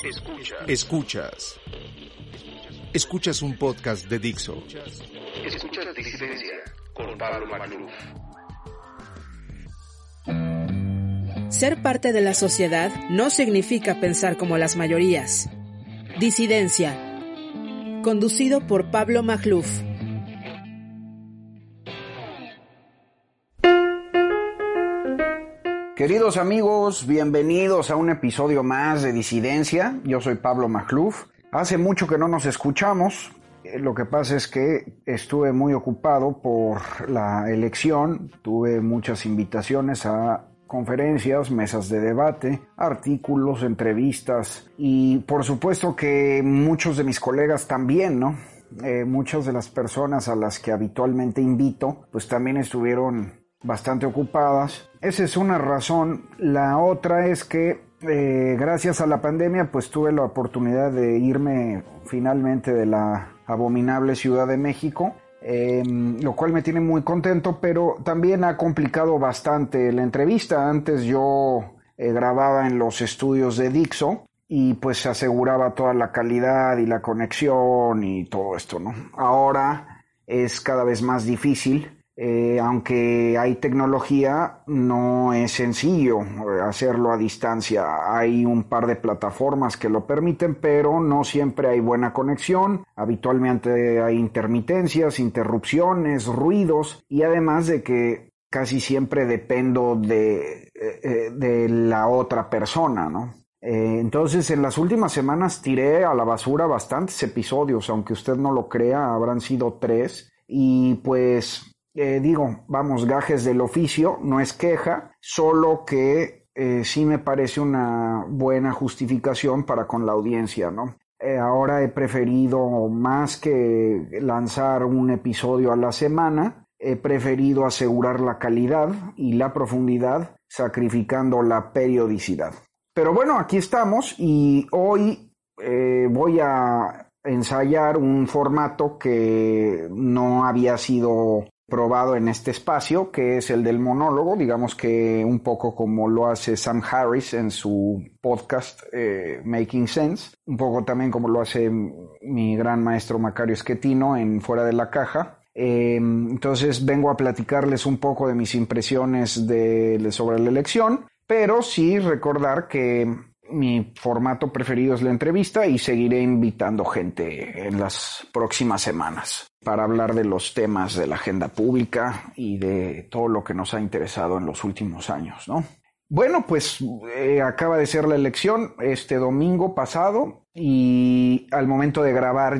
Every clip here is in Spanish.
Escuchas un podcast de Dixo. Escuchas Disidencia con Pablo Magluf. Ser parte de la sociedad no significa pensar como las mayorías. Disidencia. Conducido por Pablo Magluf. Queridos amigos, bienvenidos a un episodio más de Disidencia. Yo soy Pablo Magluf. Hace mucho que no nos escuchamos. Lo que pasa es que estuve muy ocupado por la elección. Tuve muchas invitaciones a conferencias, mesas de debate, artículos, entrevistas y por supuesto que muchos de mis colegas también, ¿no? Muchas de las personas a las que habitualmente invito, pues también estuvieron bastante ocupadas. Esa es una razón. La otra es que gracias a la pandemia pues tuve la oportunidad de irme finalmente de la abominable Ciudad de México, lo cual me tiene muy contento, pero también ha complicado bastante la entrevista. Antes yo grababa en los estudios de Dixo y pues se aseguraba toda la calidad y la conexión y todo esto, ¿no? Ahora es cada vez más difícil. Aunque hay tecnología, no es sencillo hacerlo a distancia. Hay un par de plataformas que lo permiten, pero no siempre hay buena conexión. Habitualmente hay intermitencias, interrupciones, ruidos, y además de que casi siempre dependo de la otra persona, ¿no? Entonces en las últimas semanas tiré a la basura bastantes episodios, aunque usted no lo crea, habrán sido 3, y pues gajes del oficio, no es queja, solo que sí me parece una buena justificación para con la audiencia, ¿no? Ahora he preferido, más que lanzar un episodio a la semana, he preferido asegurar la calidad y la profundidad, sacrificando la periodicidad. Pero bueno, aquí estamos y hoy voy a ensayar un formato que no había sido probado en este espacio, que es el del monólogo, digamos que un poco como lo hace Sam Harris en su podcast Making Sense, un poco también como lo hace mi gran maestro Macario Schettino en Fuera de la Caja. Entonces vengo a platicarles un poco de mis impresiones sobre la elección, pero sí recordar que mi formato preferido es la entrevista y seguiré invitando gente en las próximas semanas para hablar de los temas de la agenda pública y de todo lo que nos ha interesado en los últimos años, ¿no? Bueno, pues acaba de ser la elección este domingo pasado y al momento de grabar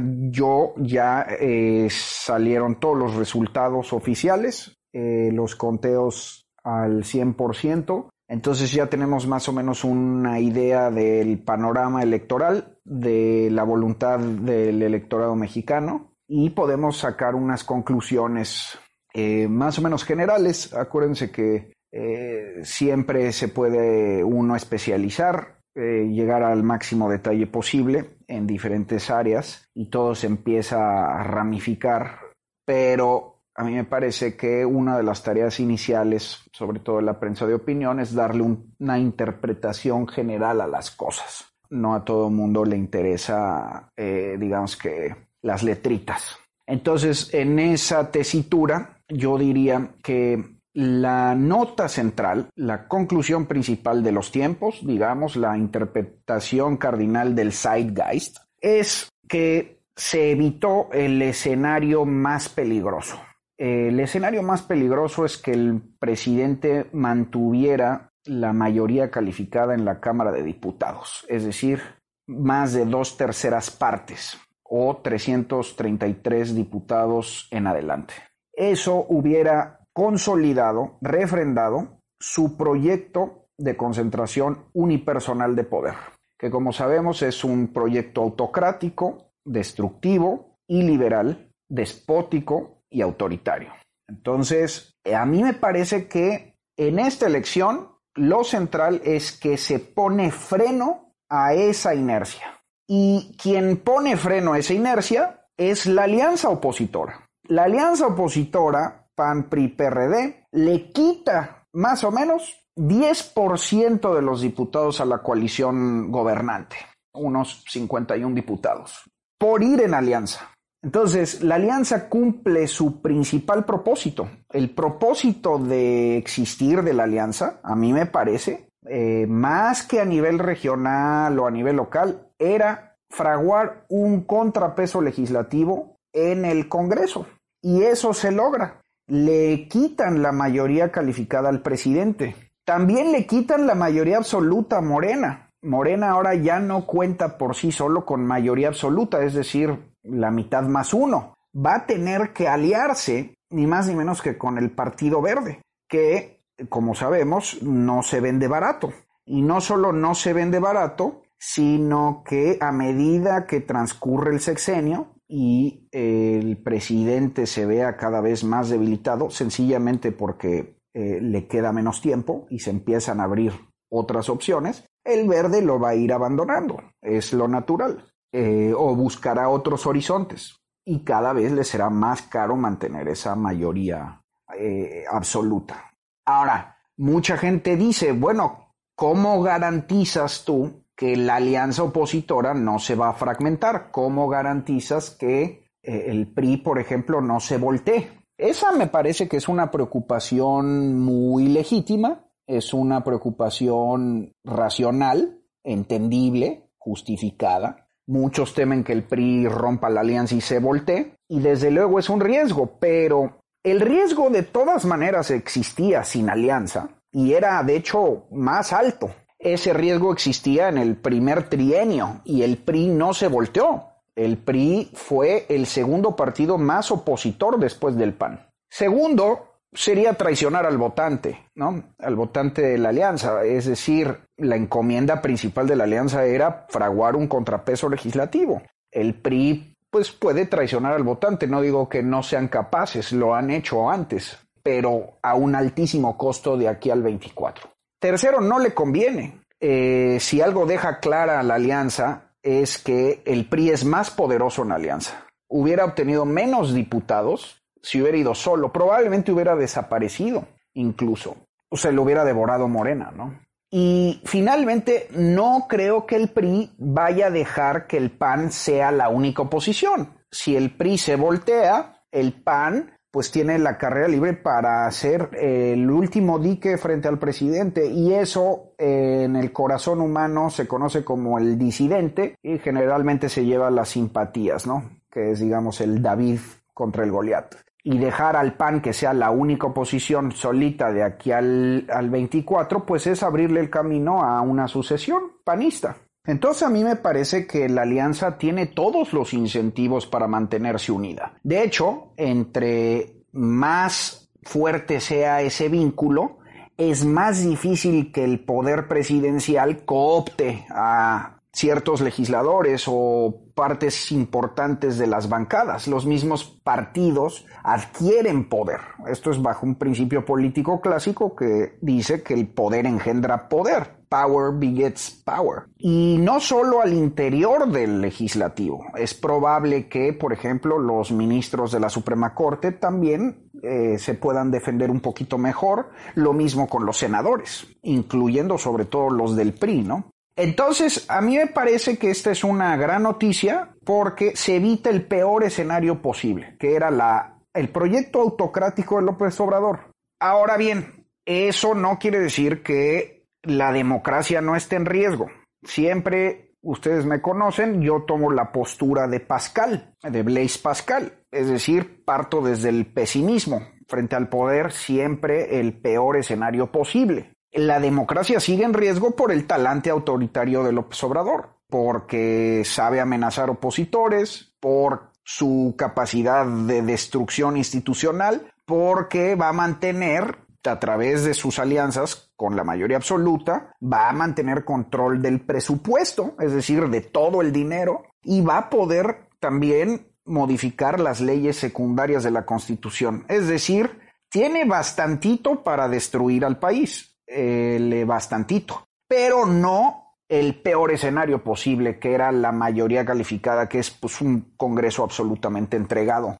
ya salieron todos los resultados oficiales, los conteos al 100%. Entonces ya tenemos más o menos una idea del panorama electoral, de la voluntad del electorado mexicano y podemos sacar unas conclusiones más o menos generales. Acuérdense que siempre se puede uno especializar, llegar al máximo detalle posible en diferentes áreas y todo se empieza a ramificar, pero a mí me parece que una de las tareas iniciales, sobre todo en la prensa de opinión, es darle una interpretación general a las cosas. No a todo mundo le interesa, digamos que, las letritas. Entonces, en esa tesitura, yo diría que la nota central, la conclusión principal de los tiempos, digamos, la interpretación cardinal del zeitgeist, es que se evitó el escenario más peligroso. El escenario más peligroso es que el presidente mantuviera la mayoría calificada en la Cámara de Diputados, es decir, más de 2/3 partes o 333 diputados en adelante. Eso hubiera consolidado, refrendado su proyecto de concentración unipersonal de poder, que como sabemos es un proyecto autocrático, destructivo, iliberal, despótico y autoritario. Entonces, a mí me parece que en esta elección lo central es que se pone freno a esa inercia. Y quien pone freno a esa inercia es la alianza opositora. La alianza opositora, PAN, PRI, PRD, le quita más o menos 10% de los diputados a la coalición gobernante. unos 51 diputados, por ir en alianza. Entonces, la alianza cumple su principal propósito. El propósito de existir de la alianza, a mí me parece, más que a nivel regional o a nivel local, era fraguar un contrapeso legislativo en el Congreso. Y eso se logra. Le quitan la mayoría calificada al presidente. También le quitan la mayoría absoluta a Morena. Morena ahora ya no cuenta por sí solo con mayoría absoluta, es decir, la mitad más uno. Va a tener que aliarse ni más ni menos que con el Partido Verde, que, como sabemos, no se vende barato. Y no solo no se vende barato, sino que a medida que transcurre el sexenio y el presidente se vea cada vez más debilitado, sencillamente porque le queda menos tiempo y se empiezan a abrir otras opciones, el Verde lo va a ir abandonando, es lo natural, o buscará otros horizontes y cada vez le será más caro mantener esa mayoría absoluta. Ahora, mucha gente dice, bueno, ¿cómo garantizas tú que la alianza opositora no se va a fragmentar? ¿Cómo garantizas que el PRI, por ejemplo, no se voltee? Esa me parece que es una preocupación muy legítima, es una preocupación racional, entendible, justificada. Muchos temen que el PRI rompa la alianza y se voltee, y desde luego es un riesgo, pero el riesgo de todas maneras existía sin alianza, y era de hecho más alto. Ese riesgo existía en el primer trienio y el PRI no se volteó. El PRI fue el segundo partido más opositor después del PAN. Segundo, sería traicionar al votante, ¿no? Al votante de la alianza. Es decir, la encomienda principal de la alianza era fraguar un contrapeso legislativo. El PRI, pues, puede traicionar al votante. No digo que no sean capaces, lo han hecho antes, pero a un altísimo costo de aquí al 24. Tercero, no le conviene. Si algo deja clara la alianza es que el PRI es más poderoso en la alianza. Hubiera obtenido menos diputados si hubiera ido solo. Probablemente hubiera desaparecido incluso. O se lo hubiera devorado Morena, ¿no? Y finalmente, no creo que el PRI vaya a dejar que el PAN sea la única oposición. Si el PRI se voltea, el PAN pues tiene la carrera libre para hacer el último dique frente al presidente, y eso en el corazón humano se conoce como el disidente y generalmente se lleva las simpatías, ¿no? Que es, digamos, el David contra el Goliat. Y dejar al PAN que sea la única oposición solita de aquí al 24, pues es abrirle el camino a una sucesión panista. Entonces a mí me parece que la alianza tiene todos los incentivos para mantenerse unida. De hecho, entre más fuerte sea ese vínculo, es más difícil que el poder presidencial coopte a ciertos legisladores o partes importantes de las bancadas. Los mismos partidos adquieren poder. Esto es bajo un principio político clásico que dice que el poder engendra poder. Power begets power. Y no solo al interior del legislativo. Es probable que, por ejemplo, los ministros de la Suprema Corte también se puedan defender un poquito mejor. Lo mismo con los senadores, incluyendo sobre todo los del PRI, ¿no? Entonces, a mí me parece que esta es una gran noticia porque se evita el peor escenario posible, que era el proyecto autocrático de López Obrador. Ahora bien, eso no quiere decir que la democracia no esté en riesgo. Siempre, ustedes me conocen, yo tomo la postura de Pascal, de Blaise Pascal, es decir, parto desde el pesimismo. Frente al poder, siempre el peor escenario posible. La democracia sigue en riesgo por el talante autoritario de López Obrador, porque sabe amenazar opositores, por su capacidad de destrucción institucional, porque va a mantener, a través de sus alianzas con la mayoría absoluta, va a mantener control del presupuesto, es decir, de todo el dinero, y va a poder también modificar las leyes secundarias de la Constitución. Es decir, tiene bastantito para destruir al país. Bastantito, pero no el peor escenario posible, que era la mayoría calificada, que es pues un Congreso absolutamente entregado.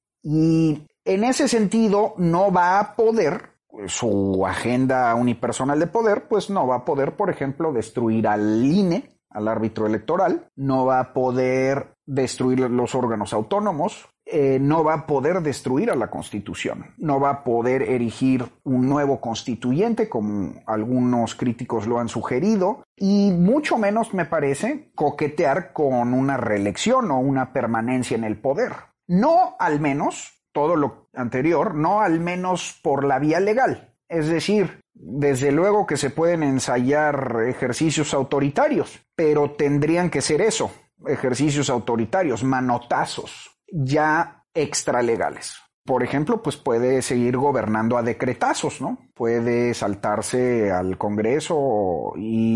Y en ese sentido no va a poder, su agenda unipersonal de poder, pues no va a poder, por ejemplo, destruir al INE, al árbitro electoral, no va a poder destruir los órganos autónomos, no va a poder destruir a la Constitución, no va a poder erigir un nuevo constituyente como algunos críticos lo han sugerido, y mucho menos, me parece, coquetear con una reelección o una permanencia en el poder. No al menos, todo lo anterior, no al menos por la vía legal. Es decir, desde luego que se pueden ensayar ejercicios autoritarios, pero tendrían que ser eso, ejercicios autoritarios, manotazos, ya extralegales. Por ejemplo, pues puede seguir gobernando a decretazos, ¿no? Puede saltarse al Congreso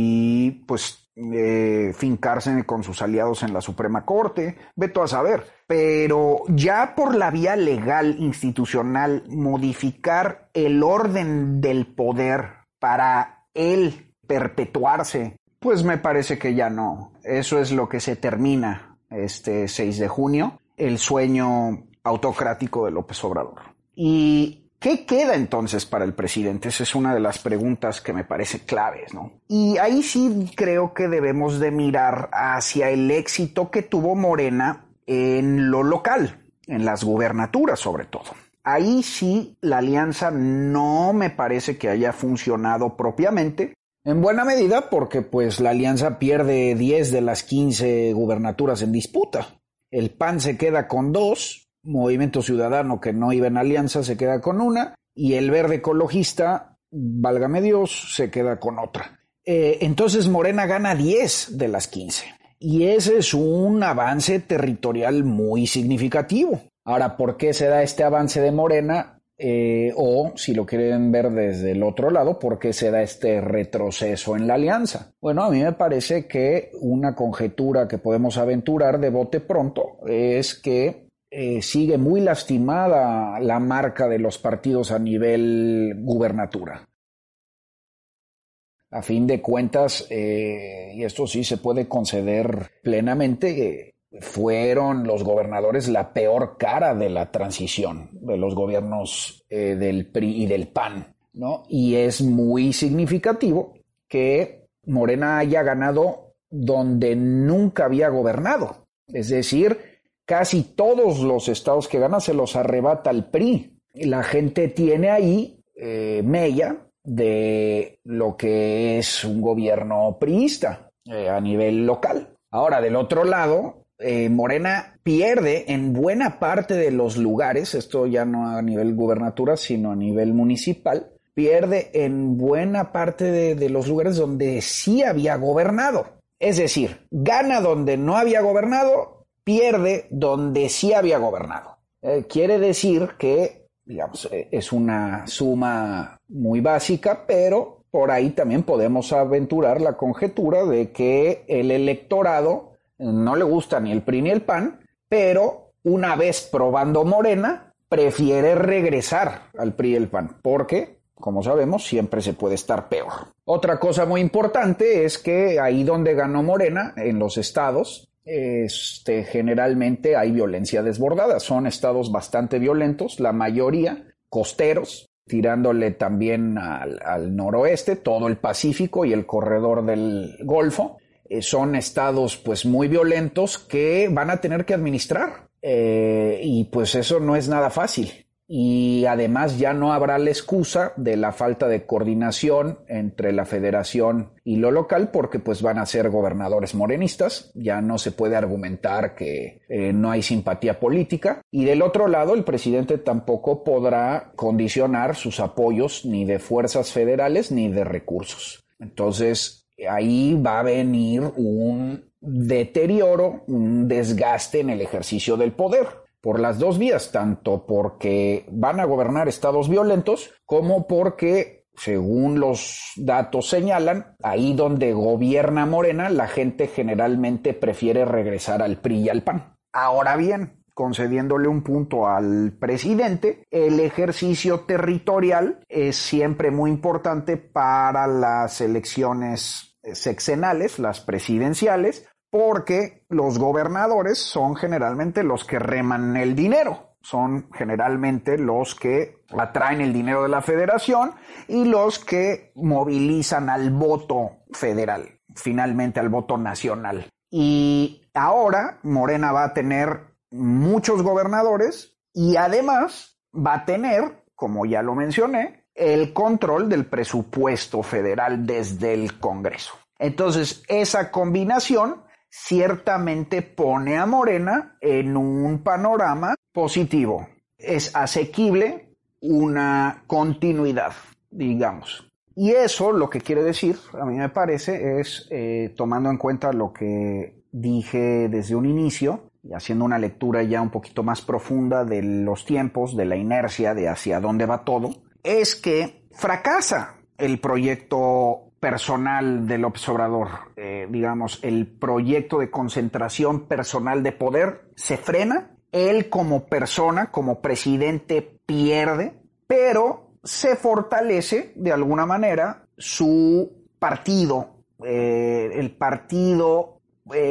y pues fincarse con sus aliados en la Suprema Corte, vete a saber. Pero ya por la vía legal, institucional, modificar el orden del poder para él perpetuarse, pues me parece que ya no. Eso es lo que se termina este 6 de junio, el sueño autocrático de López Obrador. ¿Y qué queda entonces para el presidente? Esa es una de las preguntas que me parece claves, ¿no? Y ahí sí creo que debemos de mirar hacia el éxito que tuvo Morena en lo local, en las gubernaturas sobre todo. Ahí sí la alianza no me parece que haya funcionado propiamente, en buena medida porque pues la alianza pierde 10 de las 15 gubernaturas en disputa. El PAN se queda con 2, Movimiento Ciudadano, que no iba en alianza, se queda con 1, y el Verde Ecologista, válgame Dios, se queda con otra. Entonces Morena gana 10 de las 15. Y ese es un avance territorial muy significativo. Ahora, ¿por qué se da este avance de Morena? O, si lo quieren ver desde el otro lado, ¿por qué se da este retroceso en la alianza? Bueno, a mí me parece que una conjetura que podemos aventurar de bote pronto es que sigue muy lastimada la marca de los partidos a nivel gubernatura. A fin de cuentas, y esto sí se puede conceder plenamente, fueron los gobernadores la peor cara de la transición de los gobiernos del PRI y del PAN, ¿no? Y es muy significativo que Morena haya ganado donde nunca había gobernado. Es decir, casi todos los estados que gana se los arrebata el PRI. Y la gente tiene ahí mella de lo que es un gobierno priista a nivel local. Ahora, del otro lado, Morena pierde en buena parte de los lugares, esto ya no a nivel gubernatura, sino a nivel municipal, pierde en buena parte de los lugares donde sí había gobernado. Es decir, gana donde no había gobernado, pierde donde sí había gobernado. Quiere decir que, digamos, es una suma muy básica, pero por ahí también podemos aventurar la conjetura de que el electorado no le gusta ni el PRI ni el PAN, pero una vez probando Morena, prefiere regresar al PRI y el PAN, porque, como sabemos, siempre se puede estar peor. Otra cosa muy importante es que ahí donde ganó Morena, en los estados, generalmente hay violencia desbordada. Son estados bastante violentos, la mayoría costeros, tirándole también al noroeste, todo el Pacífico y el corredor del Golfo. Son estados pues muy violentos que van a tener que administrar y pues eso no es nada fácil. Y además ya no habrá la excusa de la falta de coordinación entre la federación y lo local, porque pues van a ser gobernadores morenistas, ya no se puede argumentar que no hay simpatía política. Y del otro lado, el presidente tampoco podrá condicionar sus apoyos ni de fuerzas federales ni de recursos. Entonces ahí va a venir un deterioro, un desgaste en el ejercicio del poder. Por las dos vías, tanto porque van a gobernar estados violentos como porque, según los datos señalan, ahí donde gobierna Morena, la gente generalmente prefiere regresar al PRI y al PAN. Ahora bien, concediéndole un punto al presidente, el ejercicio territorial es siempre muy importante para las elecciones sexenales, las presidenciales, porque los gobernadores son generalmente los que reman el dinero, son generalmente los que atraen el dinero de la federación y los que movilizan al voto federal. finalmente al voto nacional. Y ahora Morena va a tener muchos gobernadores y además va a tener, como ya lo mencioné, el control del presupuesto federal desde el Congreso. Entonces, esa combinación ciertamente pone a Morena en un panorama positivo. Es asequible una continuidad, digamos. Y eso lo que quiere decir, a mí me parece, es tomando en cuenta lo que dije desde un inicio y haciendo una lectura ya un poquito más profunda de los tiempos, de la inercia, de hacia dónde va todo, es que fracasa el proyecto personal de López Obrador, digamos, el proyecto de concentración personal de poder se frena, él como persona, como presidente pierde, pero se fortalece de alguna manera su partido, el partido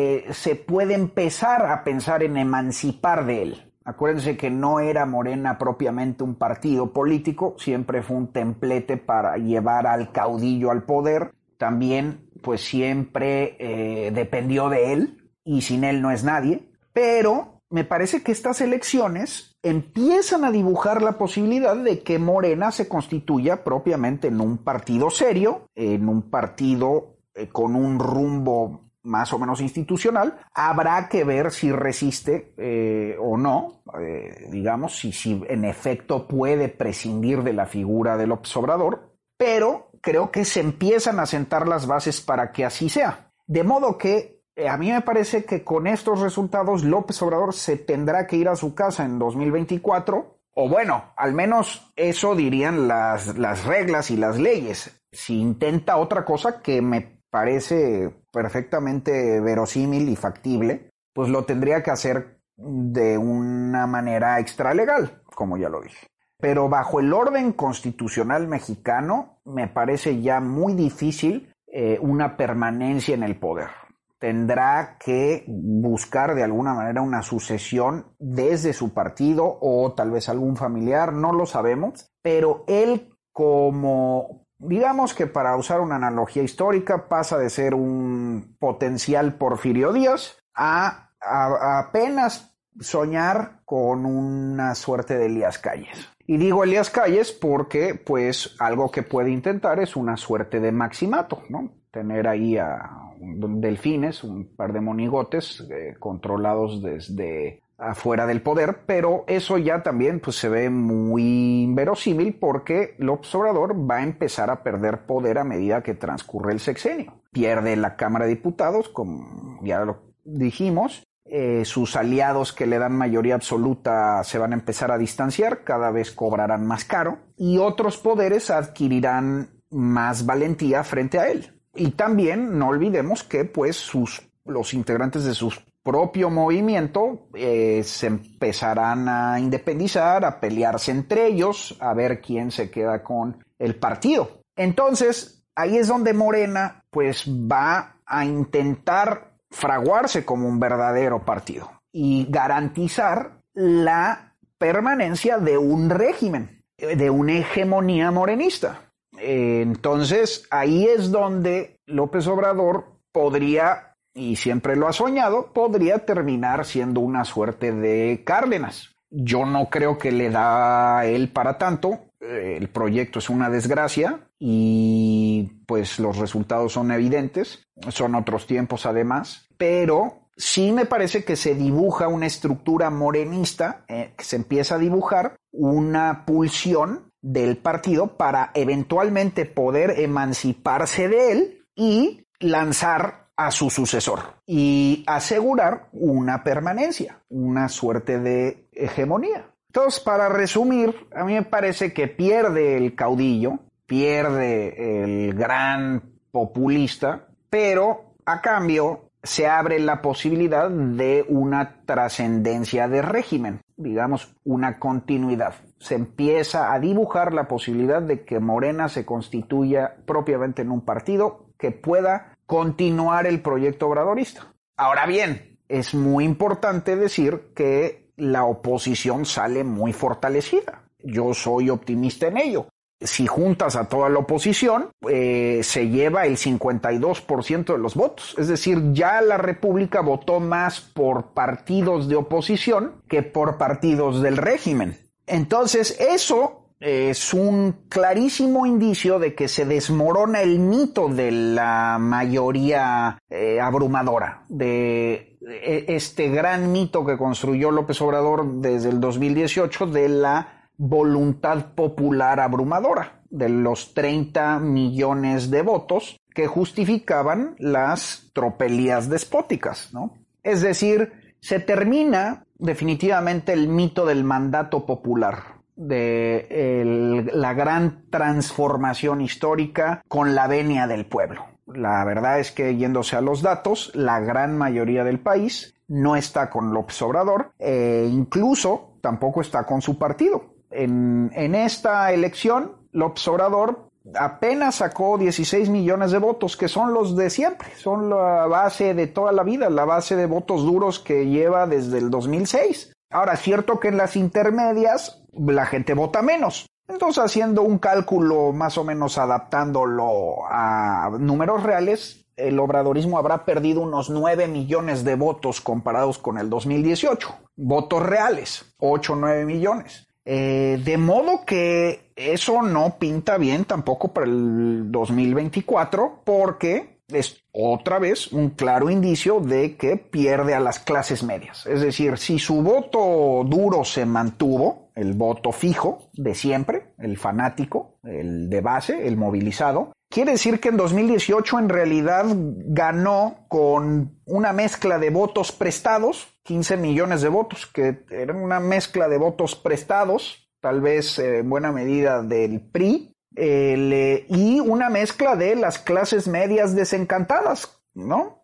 se puede empezar a pensar en emancipar de él. Acuérdense que no era Morena propiamente un partido político, siempre fue un templete para llevar al caudillo al poder. También, pues siempre dependió de él y sin él no es nadie. Pero me parece que estas elecciones empiezan a dibujar la posibilidad de que Morena se constituya propiamente en un partido serio, en un partido con un rumbo más o menos institucional. Habrá que ver si resiste o no, digamos, si en efecto puede prescindir de la figura de López Obrador, pero creo que se empiezan a sentar las bases para que así sea. De modo que a mí me parece que con estos resultados López Obrador se tendrá que ir a su casa en 2024, o bueno, al menos eso dirían las reglas y las leyes. Si intenta otra cosa que me parece perfectamente verosímil y factible, pues lo tendría que hacer de una manera extralegal, como ya lo dije. Pero bajo el orden constitucional mexicano me parece ya muy difícil una permanencia en el poder. Tendrá que buscar de alguna manera una sucesión desde su partido o tal vez algún familiar, no lo sabemos, pero él como, digamos que para usar una analogía histórica, pasa de ser un potencial Porfirio Díaz a apenas soñar con una suerte de Elías Calles. Y digo Elías Calles porque pues algo que puede intentar es una suerte de maximato, ¿no? Tener ahí a delfines, un par de monigotes controlados desde afuera del poder, pero eso ya también pues se ve muy inverosímil porque López Obrador va a empezar a perder poder a medida que transcurre el sexenio. Pierde la Cámara de Diputados, como ya lo dijimos, sus aliados que le dan mayoría absoluta se van a empezar a distanciar, cada vez cobrarán más caro y otros poderes adquirirán más valentía frente a él. Y también no olvidemos que pues los integrantes de su propio movimiento se empezarán a independizar, a pelearse entre ellos, a ver quién se queda con el partido. Entonces, ahí es donde Morena pues va a intentar fraguarse como un verdadero partido y garantizar la permanencia de un régimen, de una hegemonía morenista. Entonces, ahí es donde López Obrador podría, y siempre lo ha soñado, podría terminar siendo una suerte de Cárdenas. Yo no creo que le da a él para tanto. El proyecto es una desgracia y pues los resultados son evidentes. Son otros tiempos además, pero sí me parece que se dibuja una estructura morenista, que se empieza a dibujar una pulsión del partido para eventualmente poder emanciparse de él y lanzar a su sucesor y asegurar una permanencia, una suerte de hegemonía. Entonces, para resumir, a mí me parece que pierde el caudillo, pierde el gran populista, pero a cambio se abre la posibilidad de una trascendencia de régimen, digamos, una continuidad. Se empieza a dibujar la posibilidad de que Morena se constituya propiamente en un partido que pueda continuar el proyecto obradorista. Ahora bien, es muy importante decir que la oposición sale muy fortalecida. Yo soy optimista en ello. Si juntas a toda la oposición, se lleva el 52% de los votos. Es decir, ya la República votó más por partidos de oposición que por partidos del régimen. Entonces, eso es un clarísimo indicio de que se desmorona el mito de la mayoría abrumadora, de este gran mito que construyó López Obrador desde el 2018 de la voluntad popular abrumadora, de los 30 millones de votos que justificaban las tropelías despóticas, ¿no? Es decir, se termina definitivamente el mito del mandato popular, de la gran transformación histórica con la venia del pueblo. La verdad es que, yéndose a los datos, la gran mayoría del país no está con López Obrador e incluso tampoco está con su partido. En esta elección, López Obrador apenas sacó 16 millones de votos, que son los de siempre, son la base de toda la vida, la base de votos duros que lleva desde el 2006. Ahora, es cierto que en las intermedias la gente vota menos. Entonces, haciendo un cálculo más o menos adaptándolo a números reales, el obradorismo habrá perdido unos 9 millones de votos comparados con el 2018. Votos reales, 8 o 9 millones. De modo que eso no pinta bien tampoco para el 2024, porque es otra vez un claro indicio de que pierde a las clases medias. Es decir, si su voto duro se mantuvo, el voto fijo de siempre, el fanático, el de base, el movilizado, quiere decir que en 2018 en realidad ganó con una mezcla de votos prestados, 15 millones de votos, que eran una mezcla de votos prestados, tal vez en buena medida del PRI, y una mezcla de las clases medias desencantadas, ¿no?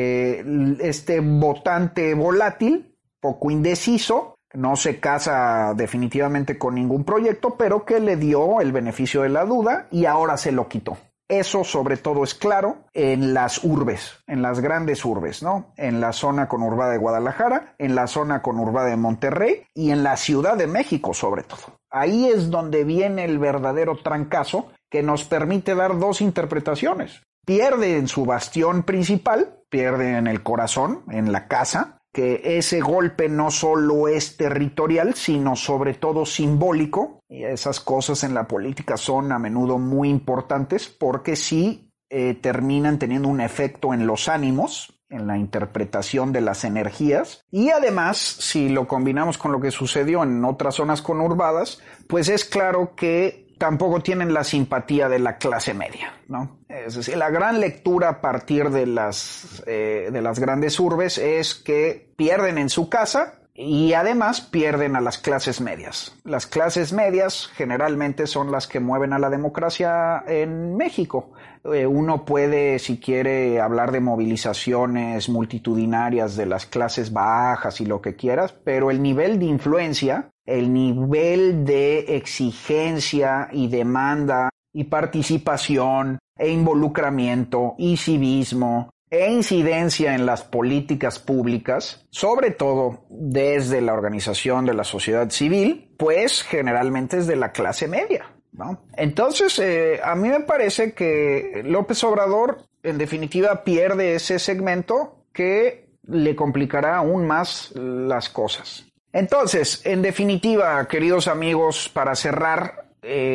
De este votante volátil, poco indeciso, no se casa definitivamente con ningún proyecto, pero que le dio el beneficio de la duda y ahora se lo quitó. Eso sobre todo es claro en las urbes, en las grandes urbes, ¿no? En la zona conurbada de Guadalajara, en la zona conurbada de Monterrey y en la Ciudad de México sobre todo. Ahí es donde viene el verdadero trancazo que nos permite dar dos interpretaciones. Pierde en su bastión principal, pierde en el corazón, en la casa, que ese golpe no solo es territorial, sino sobre todo simbólico. Y esas cosas en la política son a menudo muy importantes porque sí terminan teniendo un efecto en los ánimos, en la interpretación de las energías. Y además, si lo combinamos con lo que sucedió en otras zonas conurbadas, pues es claro que tampoco tienen la simpatía de la clase media, ¿no? Es decir, la gran lectura a partir de las grandes urbes es que pierden en su casa y además pierden a las clases medias. Las clases medias generalmente son las que mueven a la democracia en México. Uno puede, si quiere, hablar de movilizaciones multitudinarias de las clases bajas y lo que quieras, pero el nivel de influencia, el nivel de exigencia y demanda y participación e involucramiento y civismo e incidencia en las políticas públicas, sobre todo desde la organización de la sociedad civil, pues generalmente es de la clase media, ¿no? Entonces, a mí me parece que López Obrador, en definitiva, pierde ese segmento que le complicará aún más las cosas. Entonces, en definitiva, queridos amigos, para cerrar,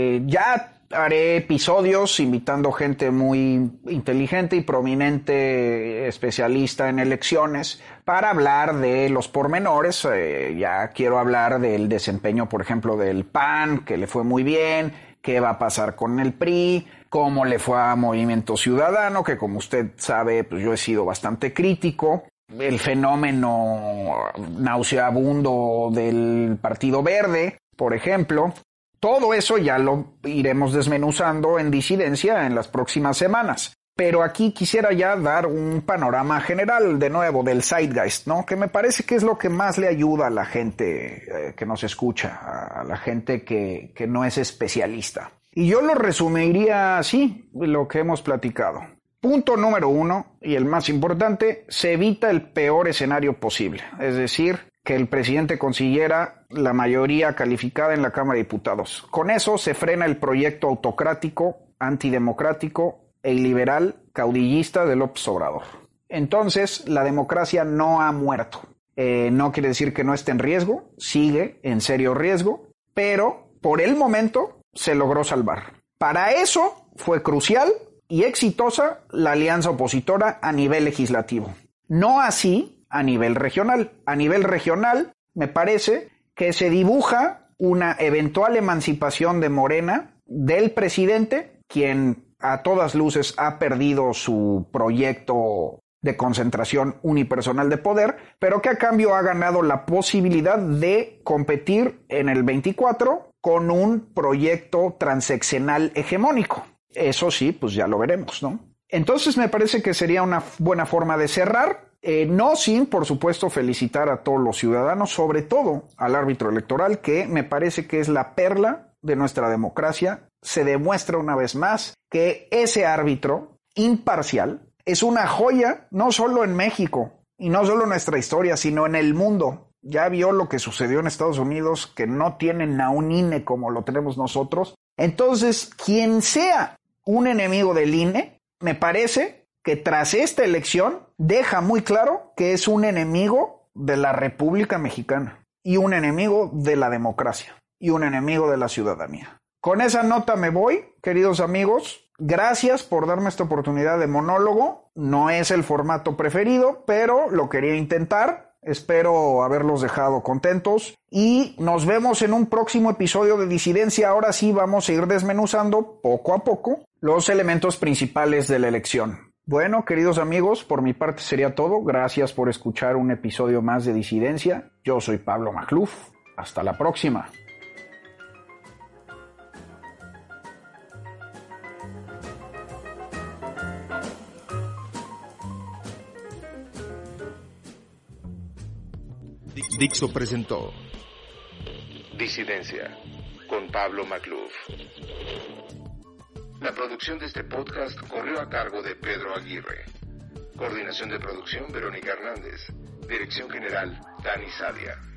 ya haré episodios invitando gente muy inteligente y prominente, especialista en elecciones, para hablar de los pormenores. Ya quiero hablar del desempeño, por ejemplo, del PAN, que le fue muy bien, qué va a pasar con el PRI, cómo le fue a Movimiento Ciudadano, que como usted sabe, pues yo he sido bastante crítico. El fenómeno nauseabundo del Partido Verde, por ejemplo. Todo eso ya lo iremos desmenuzando en Disidencia en las próximas semanas. Pero aquí quisiera ya dar un panorama general, de nuevo, del zeitgeist, ¿no? Que me parece que es lo que más le ayuda a la gente que nos escucha, a la gente que no es especialista. Y yo lo resumiría así, lo que hemos platicado. Punto número 1, y el más importante, se evita el peor escenario posible. Es decir, que el presidente consiguiera la mayoría calificada en la Cámara de Diputados. Con eso se frena el proyecto autocrático, antidemocrático e iliberal caudillista de López Obrador. Entonces, la democracia no ha muerto. No quiere decir que no esté en riesgo, sigue en serio riesgo, pero por el momento se logró salvar. Para eso fue crucial y exitosa la alianza opositora a nivel legislativo. No así a nivel regional. A nivel regional, me parece que se dibuja una eventual emancipación de Morena del presidente, quien a todas luces ha perdido su proyecto de concentración unipersonal de poder, pero que a cambio ha ganado la posibilidad de competir en el 24 con un proyecto transeccional hegemónico. Eso sí, pues ya lo veremos, ¿no? Entonces me parece que sería una buena forma de cerrar, no sin, por supuesto, felicitar a todos los ciudadanos, sobre todo al árbitro electoral, que me parece que es la perla de nuestra democracia. Se demuestra una vez más que ese árbitro imparcial es una joya, no solo en México y no solo en nuestra historia, sino en el mundo. Ya vio lo que sucedió en Estados Unidos, que no tienen a un INE como lo tenemos nosotros. Entonces, quien sea un enemigo del INE, me parece que tras esta elección deja muy claro que es un enemigo de la República Mexicana y un enemigo de la democracia y un enemigo de la ciudadanía. Con esa nota me voy, queridos amigos. Gracias por darme esta oportunidad de monólogo. No es el formato preferido, pero lo quería intentar. Espero haberlos dejado contentos y nos vemos en un próximo episodio de Disidencia. Ahora sí vamos a ir desmenuzando poco a poco los elementos principales de la elección. Bueno, queridos amigos, por mi parte sería todo. Gracias por escuchar un episodio más de Disidencia. Yo soy Pablo Magluf. Hasta la próxima. Dixo presentó Disidencia con Pablo Magluf. La producción de este podcast corrió a cargo de Pedro Aguirre. Coordinación de producción Verónica Hernández. Dirección general Dani Sadia.